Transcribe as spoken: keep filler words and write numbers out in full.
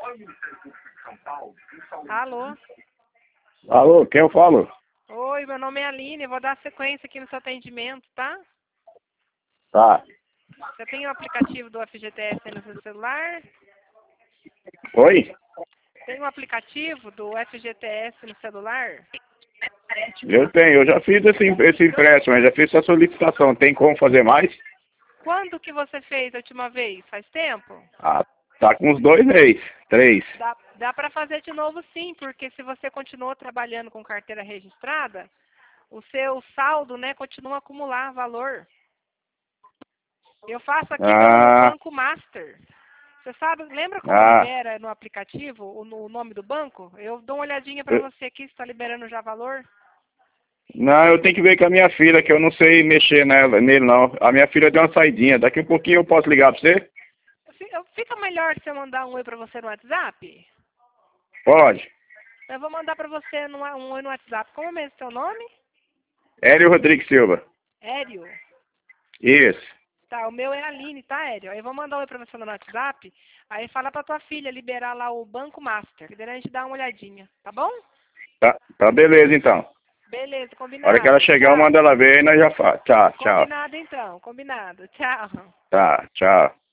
Alô? Alô, quem eu falo? Oi, meu nome é Aline, eu vou dar sequência aqui no seu atendimento, tá? Tá. Você tem o aplicativo do F G T S aí no seu celular? Oi? Tem o aplicativo do F G T S no celular? Eu tenho, eu já fiz esse, esse empréstimo, eu já fiz essa solicitação. Tem como fazer mais? Quando que você fez a última vez? Faz tempo? Ah, tá com uns dois meses, três. Dá, dá para fazer de novo sim, porque se você continuou trabalhando com carteira registrada, o seu saldo, né, continua a acumular valor. Eu faço aqui pelo Ah, Banco Master. Você sabe, lembra como ah. libera no aplicativo o, no- o nome do banco? Eu dou uma olhadinha para Eu- você aqui se está liberando já valor. não, eu tenho que ver com a minha filha, que eu não sei mexer nela, nele não. A minha filha deu uma saidinha. Daqui a pouquinho eu posso ligar pra você? Fi- Fica melhor se eu mandar um oi para você no WhatsApp? Pode. Eu vou mandar para você no- um oi no WhatsApp. Como é mesmo seu nome? Hélio Rodrigues Silva. Hério. Isso. Tá, o meu é Aline, tá, Hério? Aí eu vou mandar um oi pra você no WhatsApp. Aí fala pra tua filha liberar lá o Banco Master. Que daí a gente dá uma olhadinha, tá bom? Tá, tá beleza então. Beleza, A hora que ela combinado. chegar, eu Tchau. mando ela ver e nós já faz. Tchau, tchau. Combinado então, combinado. Tchau. Tá, tchau.